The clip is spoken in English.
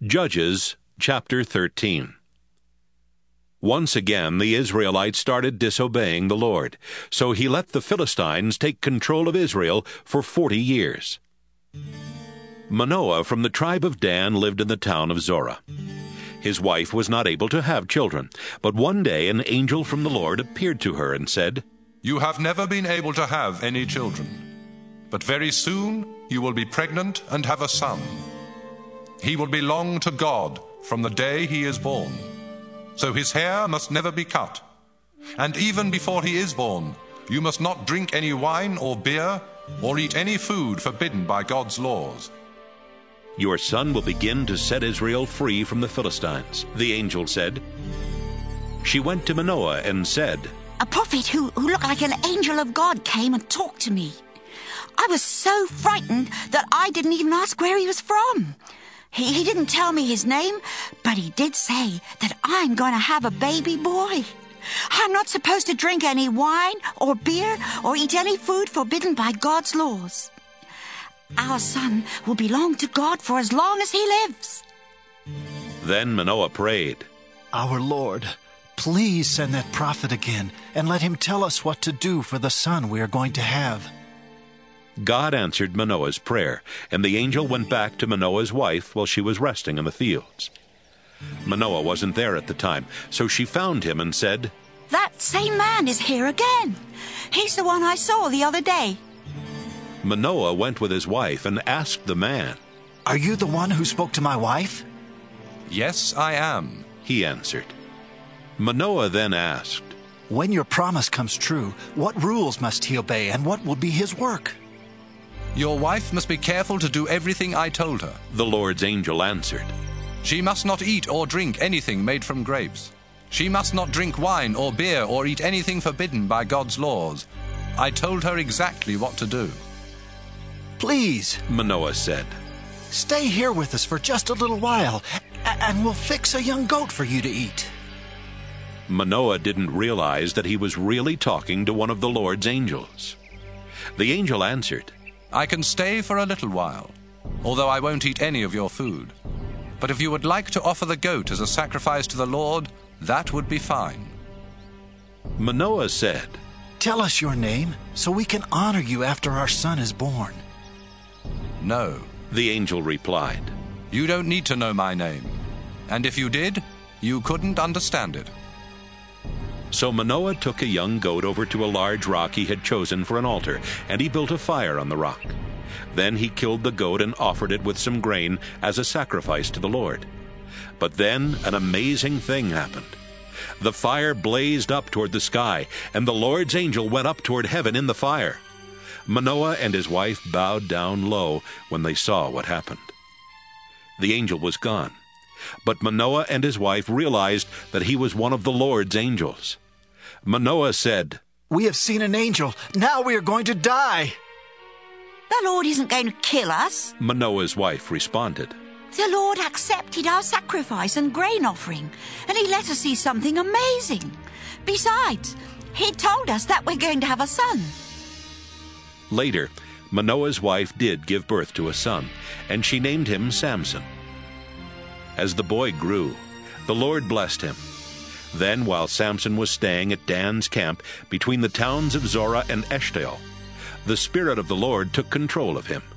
Judges chapter 13. Once again the Israelites started disobeying the Lord, so he let the Philistines take control of Israel for 40 years. Manoah from the tribe of Dan lived in the town of Zorah. His wife was not able to have children, but one day an angel from the Lord appeared to her and said, "You have never been able to have any children, but very soon you will be pregnant and have a son. He will belong to God from the day he is born, so his hair must never be cut. And even before he is born, you must not drink any wine or beer or eat any food forbidden by God's laws. Your son will begin to set Israel free from the Philistines," the angel said. She went to Manoah and said, "A prophet who looked like an angel of God came and talked to me. I was so frightened that I didn't even ask where he was from. He didn't tell me his name, but he did say that I'm going to have a baby boy. I'm not supposed to drink any wine or beer or eat any food forbidden by God's laws. Our son will belong to God for as long as he lives." Then Manoah prayed, "Our Lord, please send that prophet again and let him tell us what to do for the son we are going to have." God answered Manoah's prayer, and the angel went back to Manoah's wife while she was resting in the fields. Manoah wasn't there at the time, so she found him and said, "That same man is here again. He's the one I saw the other day." Manoah went with his wife and asked the man, "Are you the one who spoke to my wife?" "Yes, I am," he answered. Manoah then asked, "When your promise comes true, what rules must he obey and what will be his work?" "Your wife must be careful to do everything I told her. the Lord's angel answered. She must not eat or drink anything made from grapes. She must not drink wine or beer or eat anything forbidden by God's laws. I told her exactly what to do." "Please," Manoah said. "stay here with us for just a little while, and we'll fix a young goat for you to eat." Manoah didn't realize that he was really talking to one of the Lord's angels. The angel answered, "I can stay for a little while, although I won't eat any of your food. But if you would like to offer the goat as a sacrifice to the Lord, that would be fine." Manoah said, "Tell us your name so we can honor you after our son is born." "No," the angel replied. "you don't need to know my name. And if you did, you couldn't understand it." So Manoah took a young goat over to a large rock he had chosen for an altar, and he built a fire on the rock. Then he killed the goat and offered it with some grain as a sacrifice to the Lord. But then an amazing thing happened. The fire blazed up toward the sky, and the Lord's angel went up toward heaven in the fire. Manoah and his wife bowed down low when they saw what happened. The angel was gone, but Manoah and his wife realized that he was one of the Lord's angels. Manoah said, "We have seen an angel. Now we are going to die." "The Lord isn't going to kill us. Manoah's wife responded. The Lord accepted our sacrifice and grain offering, and he let us see something amazing. Besides, he told us that we're going to have a son." Later, Manoah's wife did give birth to a son, and she named him Samson. As the boy grew, the Lord blessed him. Then, while Samson was staying at Dan's camp between the towns of Zorah and Eshtaol, the Spirit of the Lord took control of him.